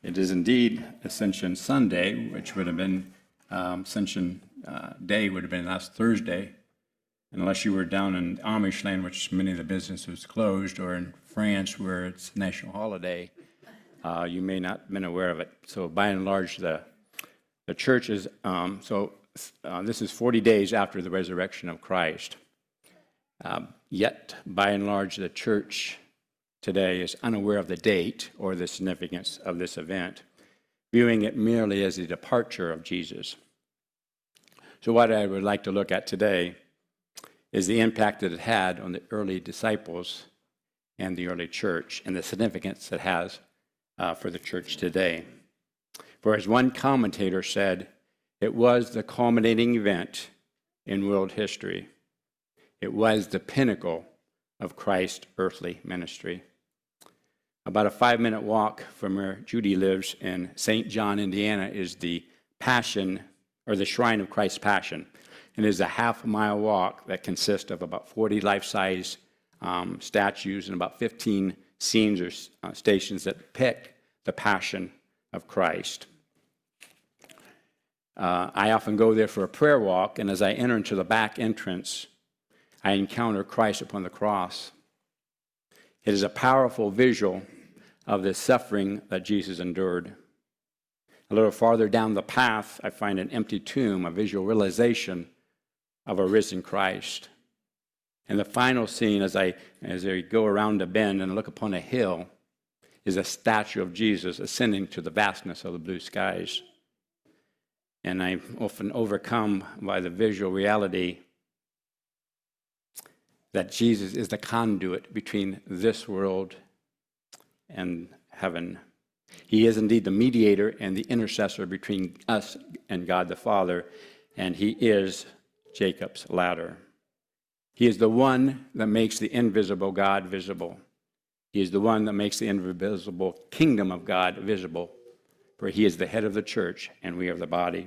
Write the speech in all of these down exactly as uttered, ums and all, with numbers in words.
It is indeed Ascension Sunday, which would have been um, Ascension uh, Day would have been last Thursday, unless you were down in Amish land, which many of the businesses closed, or in France where it's national holiday. Uh, you may not have been aware of it. So by and large, the the church is, um, so uh, this is forty days after the resurrection of Christ. Um, yet, by and large, the church today is unaware of the date or the significance of this event, viewing it merely as the departure of Jesus. So what I would like to look at today is the impact that it had on the early disciples and the early church, and the significance it has uh, for the church today. For as one commentator said, it was the culminating event in world history. It was the pinnacle of Christ's earthly ministry. About a five-minute walk from where Judy lives in Saint John, Indiana, is the Passion, or the Shrine of Christ's Passion. And it is a half-mile walk that consists of about forty life-size um, statues and about fifteen scenes or uh, stations that depict the Passion of Christ. Uh, I often go there for a prayer walk, and as I enter into the back entrance, I encounter Christ upon the cross. It is a powerful visual of the suffering that Jesus endured. A little farther down the path, I find an empty tomb, a visual realization of a risen Christ. And the final scene, as I as I go around a bend and look upon a hill, is a statue of Jesus ascending to the vastness of the blue skies. And I'm often overcome by the visual reality that Jesus is the conduit between this world and heaven. He is indeed the mediator and the intercessor between us and God the Father, and he is Jacob's ladder. He is the one that makes the invisible God visible. He is the one that makes the invisible kingdom of God visible, for he is the head of the church, and we are the body.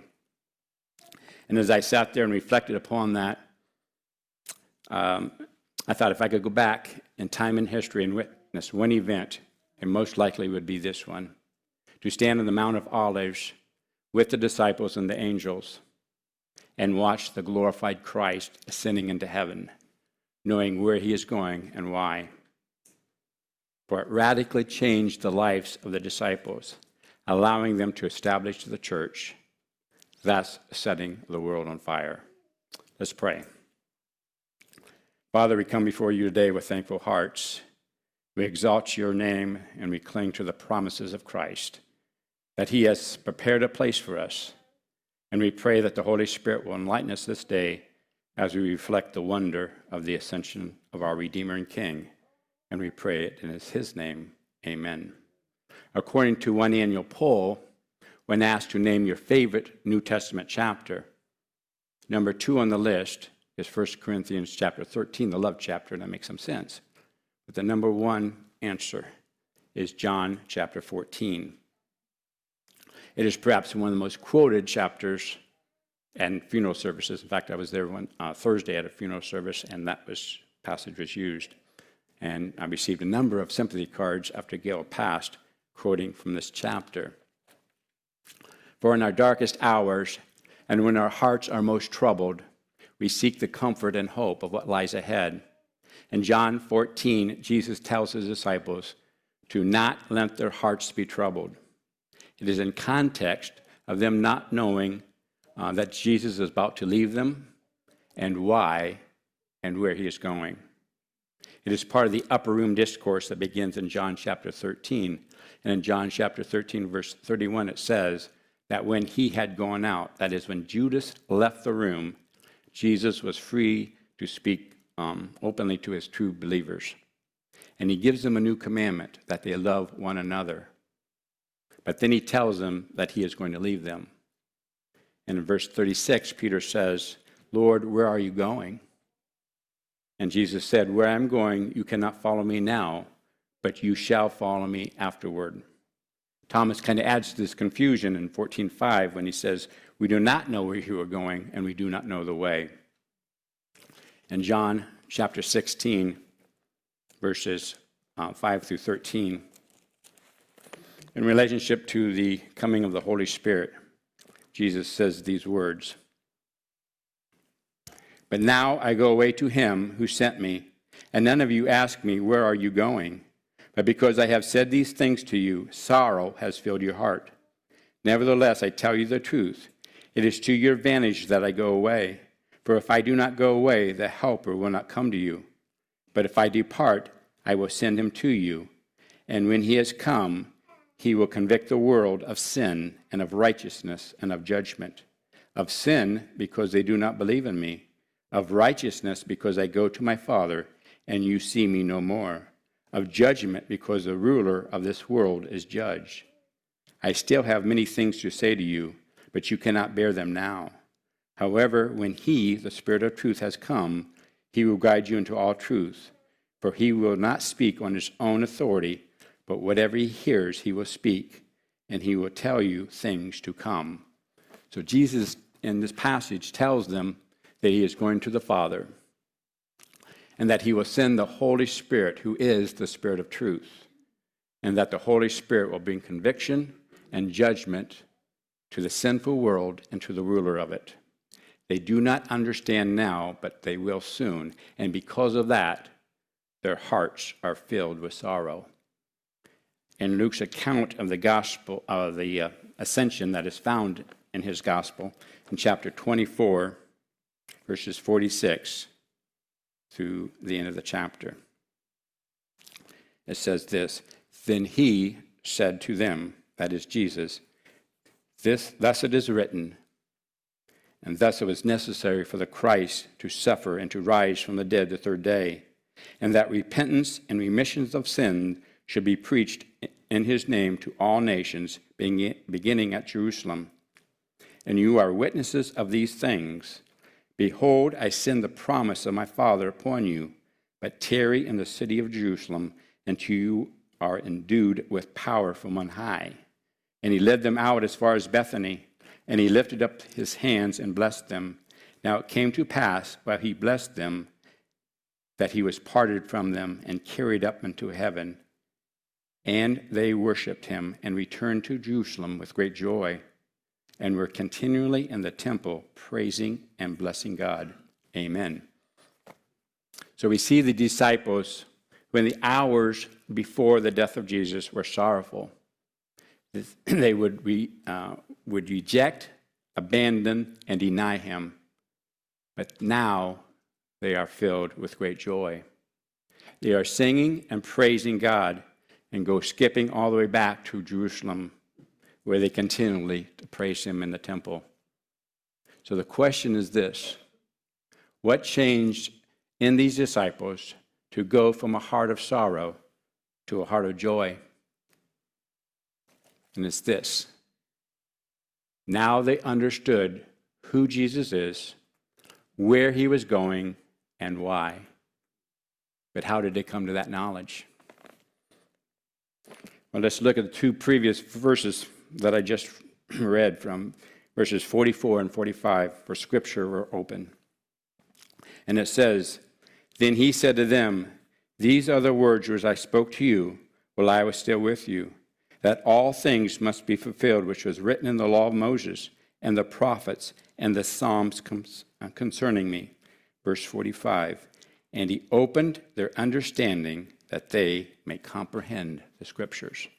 And as I sat there and reflected upon that, um, I thought if I could go back in time and history and witness one event, it most likely would be this one: to stand on the Mount of Olives with the disciples and the angels and watch the glorified Christ ascending into heaven, knowing where he is going and why. For it radically changed the lives of the disciples, allowing them to establish the church, thus setting the world on fire. Let's pray. Father, we come before you today with thankful hearts. We exalt your name and we cling to the promises of Christ, that he has prepared a place for us. And we pray that the Holy Spirit will enlighten us this day as we reflect the wonder of the ascension of our Redeemer and King. And we pray it in his name, amen. According to one annual poll, when asked to name your favorite New Testament chapter, number two on the list is First Corinthians chapter thirteen, the love chapter, and that makes some sense. But the number one answer is John chapter fourteen. It is perhaps one of the most quoted chapters and funeral services. In fact, I was there one uh, Thursday at a funeral service, and that was passage was used. And I received a number of sympathy cards after Gail passed, quoting from this chapter. For in our darkest hours, and when our hearts are most troubled, we seek the comfort and hope of what lies ahead. In John fourteen, Jesus tells his disciples to not let their hearts be troubled. It is in context of them not knowing uh, that Jesus is about to leave them and why and where he is going. It is part of the upper room discourse that begins in John chapter thirteen. And in John chapter thirteen, verse thirty-one, it says that when he had gone out, that is, when Judas left the room, Jesus was free to speak um, openly to his true believers. And he gives them a new commandment, that they love one another. But then he tells them that he is going to leave them. And in verse thirty-six, Peter says, Lord, where are you going? And Jesus said, where I'm going, you cannot follow me now, but you shall follow me afterward. Thomas kind of adds to this confusion in fourteen five when he says, we do not know where you are going, and we do not know the way. In John chapter sixteen, verses uh, five through thirteen, In relationship to the coming of the Holy Spirit, Jesus says these words, "But now I go away to him who sent me, and none of you ask me, 'Where are you going?' But because I have said these things to you, sorrow has filled your heart. Nevertheless, I tell you the truth. It is to your advantage that I go away. For if I do not go away, the Helper will not come to you. But if I depart, I will send him to you. And when he has come, he will convict the world of sin and of righteousness and of judgment. Of sin, because they do not believe in me. Of righteousness, because I go to my Father, and you see me no more. Of judgment, because the ruler of this world is judged. I still have many things to say to you, but you cannot bear them now. However, when he, the Spirit of truth, has come, he will guide you into all truth. For he will not speak on his own authority, but whatever he hears, he will speak, and he will tell you things to come." So Jesus, in this passage, tells them that he is going to the Father, and that he will send the Holy Spirit, who is the Spirit of truth, and that the Holy Spirit will bring conviction and judgment to the sinful world and to the ruler of it. They do not understand now, but they will soon, and because of that, their hearts are filled with sorrow. In Luke's account of the gospel of the uh, ascension that is found in his gospel, in chapter twenty-four, verses forty-six through the end of the chapter, it says this, "Then he said to them," that is Jesus, "This, thus it is written, and thus it was necessary for the Christ to suffer and to rise from the dead the third day, and that repentance and remissions of sin should be preached in his name to all nations, beginning at Jerusalem. And you are witnesses of these things. Behold, I send the promise of my Father upon you, but tarry in the city of Jerusalem until you are endued with power from on high." And he led them out as far as Bethany, and he lifted up his hands and blessed them. Now it came to pass, while he blessed them, that he was parted from them and carried up into heaven. And they worshipped him and returned to Jerusalem with great joy, and were continually in the temple praising and blessing God. Amen. So we see the disciples, when the hours before the death of Jesus were sorrowful, they would, re, uh, would reject, abandon, and deny him. But now they are filled with great joy. They are singing and praising God and go skipping all the way back to Jerusalem, where they continually praise him in the temple. So the question is this: what changed in these disciples to go from a heart of sorrow to a heart of joy? And it's this: now they understood who Jesus is, where he was going, and why. But how did they come to that knowledge? Well, let's look at the two previous verses that I just read from, verses forty-four and forty-five, for Scripture were open. And it says, "Then he said to them, These are the words which I spoke to you while I was still with you, that all things must be fulfilled which was written in the law of Moses and the prophets and the Psalms concerning me." Verse forty-five, "And he opened their understanding that they may comprehend the Scriptures."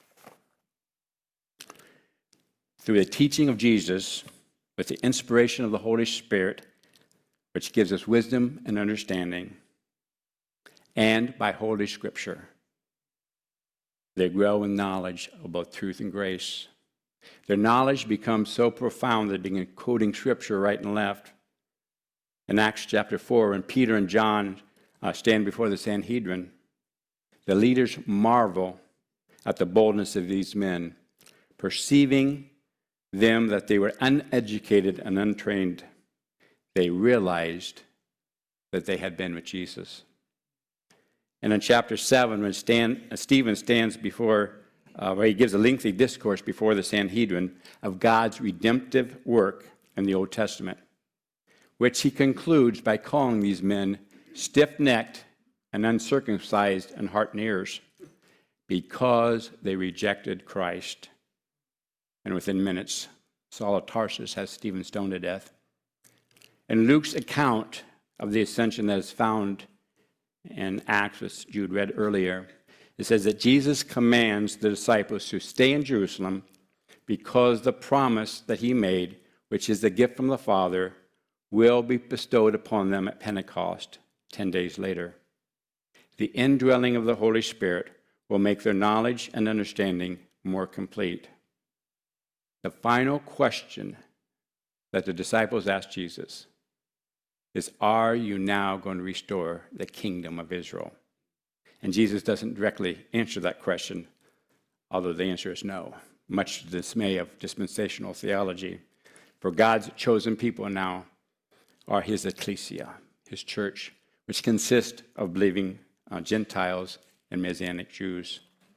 Through the teaching of Jesus, with the inspiration of the Holy Spirit, which gives us wisdom and understanding, and by Holy Scripture, they grow in knowledge of both truth and grace. Their knowledge becomes so profound that they begin quoting Scripture right and left. In Acts chapter four, when Peter and John uh, stand before the Sanhedrin, the leaders marvel at the boldness of these men, perceiving them that they were uneducated and untrained. They realized that they had been with Jesus. And in chapter seven, when Stan, uh, Stephen stands before, uh, where he gives a lengthy discourse before the Sanhedrin of God's redemptive work in the Old Testament, which he concludes by calling these men stiff-necked and uncircumcised in heart and ears, because they rejected Christ. And within minutes, Saul of Tarsus has Stephen stoned to death. In Luke's account of the ascension that is found in Acts, which Jude read earlier, it says that Jesus commands the disciples to stay in Jerusalem because the promise that he made, which is the gift from the Father, will be bestowed upon them at Pentecost ten days later. The indwelling of the Holy Spirit will make their knowledge and understanding more complete. The final question that the disciples asked Jesus is, are you now going to restore the kingdom of Israel? And Jesus doesn't directly answer that question, although the answer is no, much to the dismay of dispensational theology. For God's chosen people now are his ecclesia, his church, which consists of believing uh, Gentiles and Messianic Jews.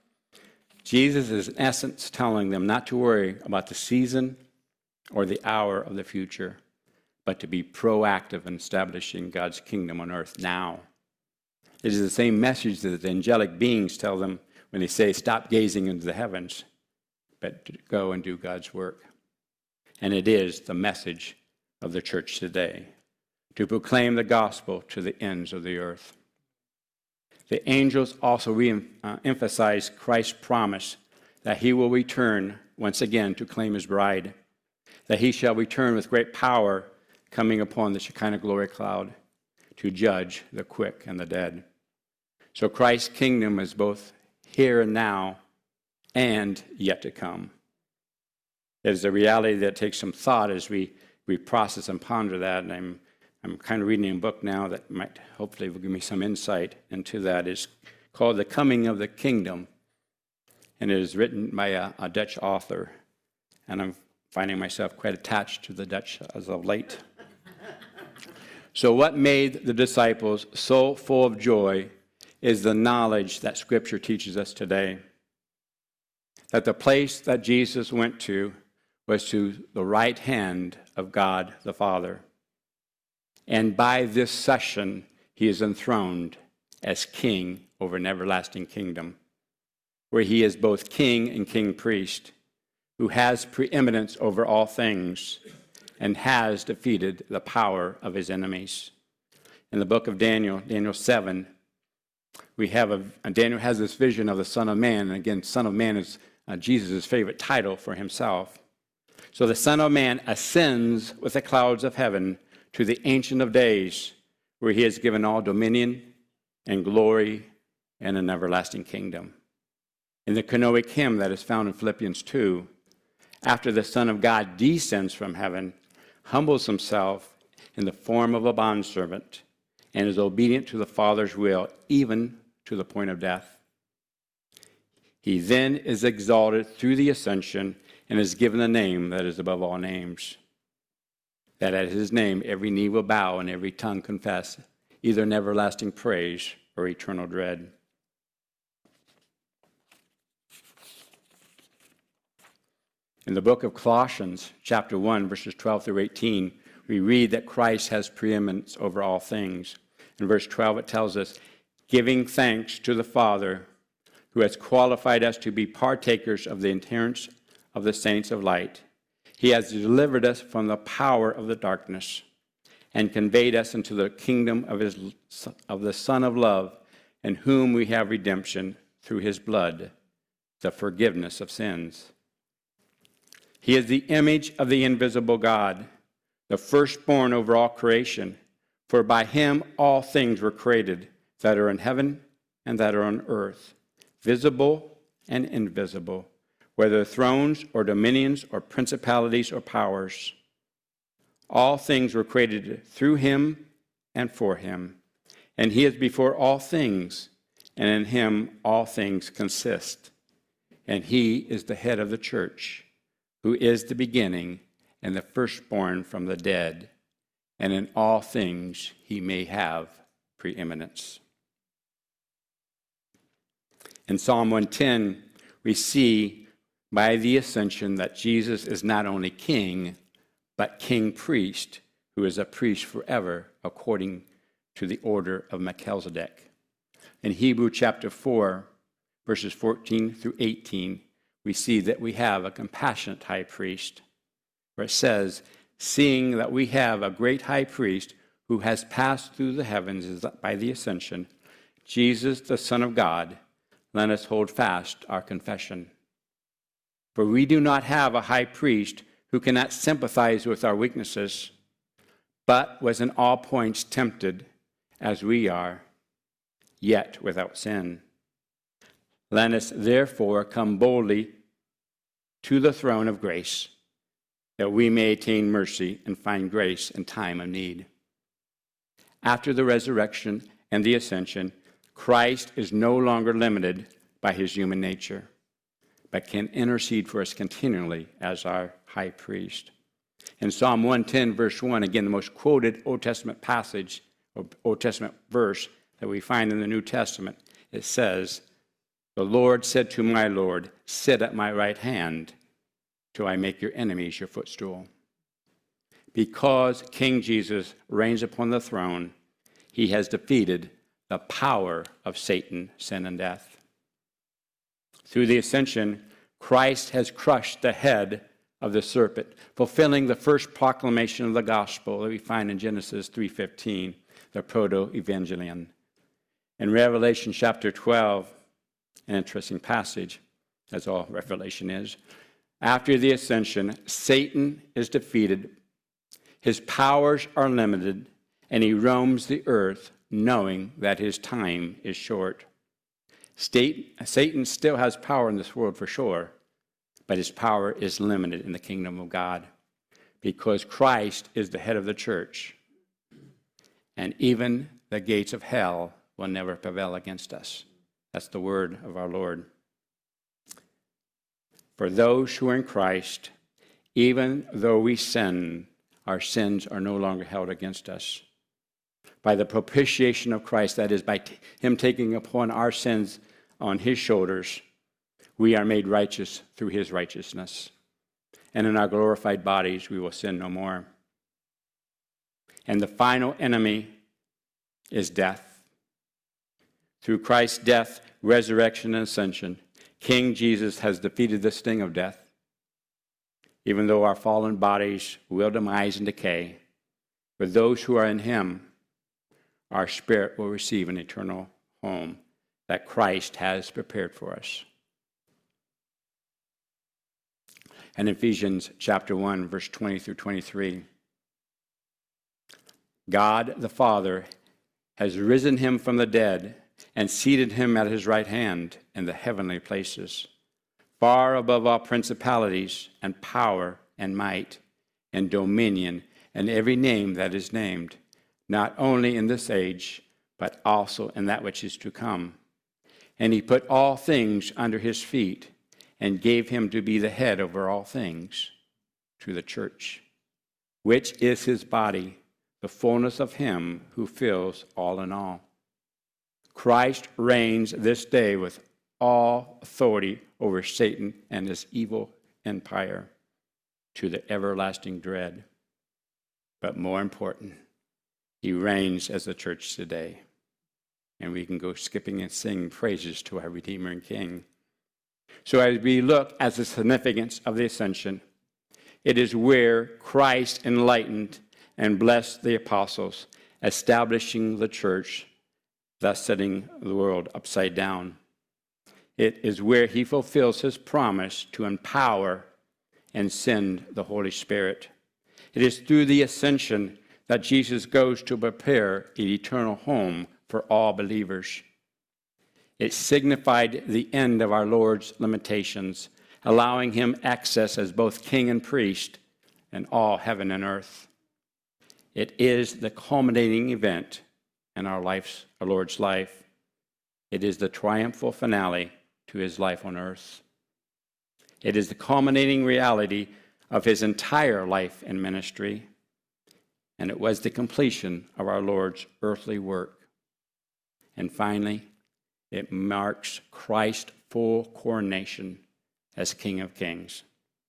Jesus is in essence telling them not to worry about the season or the hour of the future, but to be proactive in establishing God's kingdom on earth now. It is the same message that the angelic beings tell them when they say, stop gazing into the heavens, but to go and do God's work. And it is the message of the church today, to proclaim the gospel to the ends of the earth. The angels also re-emphasize Christ's promise that he will return once again to claim his bride, that he shall return with great power coming upon the Shekinah glory cloud to judge the quick and the dead. So Christ's kingdom is both here and now and yet to come. It is a reality that takes some thought as we, we process and ponder that, and I'm I'm kind of reading a book now that might hopefully will give me some insight into that. It's called The Coming of the Kingdom, and it is written by a, a Dutch author, and I'm finding myself quite attached to the Dutch as of late. So what made the disciples so full of joy is the knowledge that Scripture teaches us today, that the place that Jesus went to was to the right hand of God the Father. And by this session, he is enthroned as king over an everlasting kingdom, where he is both king and king priest, who has preeminence over all things and has defeated the power of his enemies. In the book of Daniel, Daniel seven, we have a, Daniel has this vision of the Son of Man, and again, Son of Man is uh, Jesus' favorite title for himself. So the Son of Man ascends with the clouds of heaven to the Ancient of Days, where he has given all dominion and glory and an everlasting kingdom. In the Kenoic hymn that is found in Philippians two, after the Son of God descends from heaven, humbles himself in the form of a bondservant, and is obedient to the Father's will, even to the point of death. He then is exalted through the ascension and is given a name that is above all names, that at his name every knee will bow and every tongue confess, either an everlasting praise or eternal dread. In the book of Colossians, chapter one, verses twelve through eighteen, we read that Christ has preeminence over all things. In verse twelve, it tells us, giving thanks to the Father, who has qualified us to be partakers of the inheritance of the saints of light. He has delivered us from the power of the darkness and conveyed us into the kingdom of, his, of the Son of love, in whom we have redemption through his blood, the forgiveness of sins. He is the image of the invisible God, the firstborn over all creation. For by him all things were created, that are in heaven and that are on earth, visible and invisible, whether thrones or dominions or principalities or powers. All things were created through him and for him. And he is before all things, and in him all things consist. And he is the head of the church, who is the beginning and the firstborn from the dead, and in all things he may have preeminence. In Psalm one ten, we see by the ascension that Jesus is not only king, but king-priest, who is a priest forever according to the order of Melchizedek. In Hebrew chapter four, verses fourteen through eighteen, we see that we have a compassionate high priest, where it says, seeing that we have a great high priest who has passed through the heavens by the ascension, Jesus, the Son of God, let us hold fast our confession. For we do not have a high priest who cannot sympathize with our weaknesses, but was in all points tempted as we are, yet without sin. Let us therefore come boldly to the throne of grace, that we may attain mercy and find grace in time of need. After the resurrection and the ascension, Christ is no longer limited by his human nature, but can intercede for us continually as our high priest. In Psalm one ten, verse one, again, the most quoted Old Testament passage, or Old Testament verse that we find in the New Testament, it says, the Lord said to my Lord, sit at my right hand till I make your enemies your footstool. Because King Jesus reigns upon the throne, he has defeated the power of Satan, sin, and death. Through the ascension, Christ has crushed the head of the serpent, fulfilling the first proclamation of the gospel that we find in Genesis three fifteen, the proto-evangelion. In Revelation chapter twelve, an interesting passage, as all Revelation is, after the ascension, Satan is defeated, his powers are limited, and he roams the earth knowing that his time is short. Satan still has power in this world for sure, but his power is limited in the kingdom of God because Christ is the head of the church, and even the gates of hell will never prevail against us. That's the word of our Lord. For those who are in Christ, even though we sin, our sins are no longer held against us. By the propitiation of Christ, that is, by t- him taking upon our sins on his shoulders, we are made righteous through his righteousness. And in our glorified bodies, we will sin no more. And the final enemy is death. Through Christ's death, resurrection, and ascension, King Jesus has defeated the sting of death. Even though our fallen bodies will demise and decay, for those who are in him, our spirit will receive an eternal home that Christ has prepared for us. And Ephesians chapter one, verse twenty through twenty-three, God the Father has risen him from the dead and seated him at his right hand in the heavenly places, far above all principalities and power and might and dominion and every name that is named, not only in this age, but also in that which is to come. And he put all things under his feet and gave him to be the head over all things to the church, which is his body, the fullness of him who fills all in all. Christ reigns this day with all authority over Satan and his evil empire to the everlasting dread. But more important, he reigns as the church today. And we can go skipping and sing praises to our Redeemer and King. So as we look at the significance of the ascension, it is where Christ enlightened and blessed the apostles, establishing the church, thus setting the world upside down. It is where he fulfills his promise to empower and send the Holy Spirit. It is through the ascension that Jesus goes to prepare an eternal home for all believers. It signified the end of our Lord's limitations, allowing him access as both king and priest in all heaven and earth. It is the culminating event in our life's, our Lord's life. It is the triumphal finale to his life on earth. It is the culminating reality of his entire life and ministry, and it was the completion of our Lord's earthly work. And finally, it marks Christ's full coronation as King of Kings.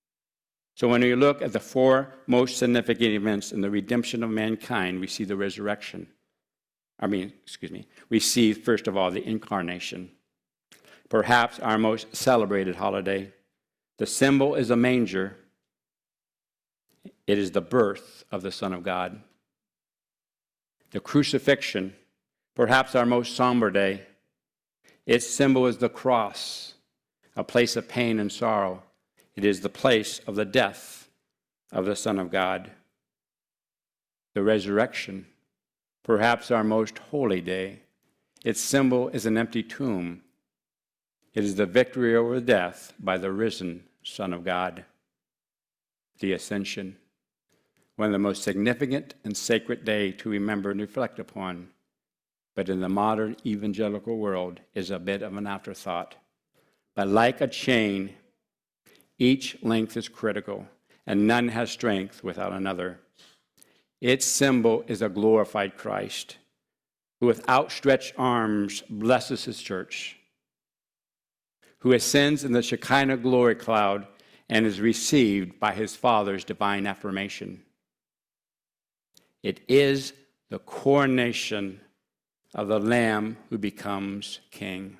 So when we look at the four most significant events in the redemption of mankind, we see the resurrection. I mean, excuse me, we see, first of all, the incarnation. perhaps our most celebrated holiday. The symbol is a manger. It is the birth of the Son of God. The crucifixion, perhaps our most somber day. Its symbol is the cross, a place of pain and sorrow. It is the place of the death of the Son of God. The resurrection, perhaps our most holy day. Its symbol is an empty tomb. It is the victory over death by the risen Son of God. The ascension, one of the most significant and sacred day to remember and reflect upon, but in the modern evangelical world is a bit of an afterthought. But like a chain, each length is critical, and none has strength without another. Its symbol is a glorified Christ, who with outstretched arms blesses his church, who ascends in the Shekinah glory cloud and is received by his Father's divine affirmation. It is the coronation of the Lamb who becomes King.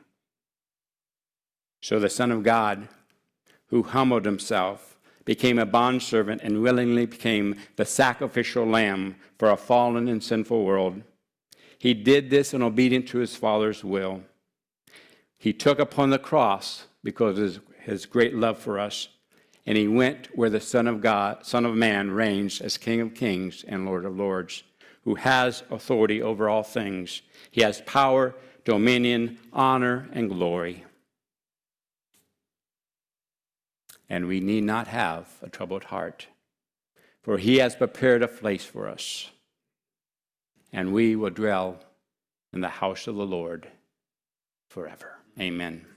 So the Son of God, who humbled himself, became a bondservant and willingly became the sacrificial lamb for a fallen and sinful world. He did this in obedience to his Father's will. He took upon the cross because of his, his great love for us, and he went where the Son of God, Son of Man reigns as King of Kings and Lord of Lords, who has authority over all things. He has power, dominion, honor, and glory. And we need not have a troubled heart, for he has prepared a place for us, and we will dwell in the house of the Lord forever. Amen.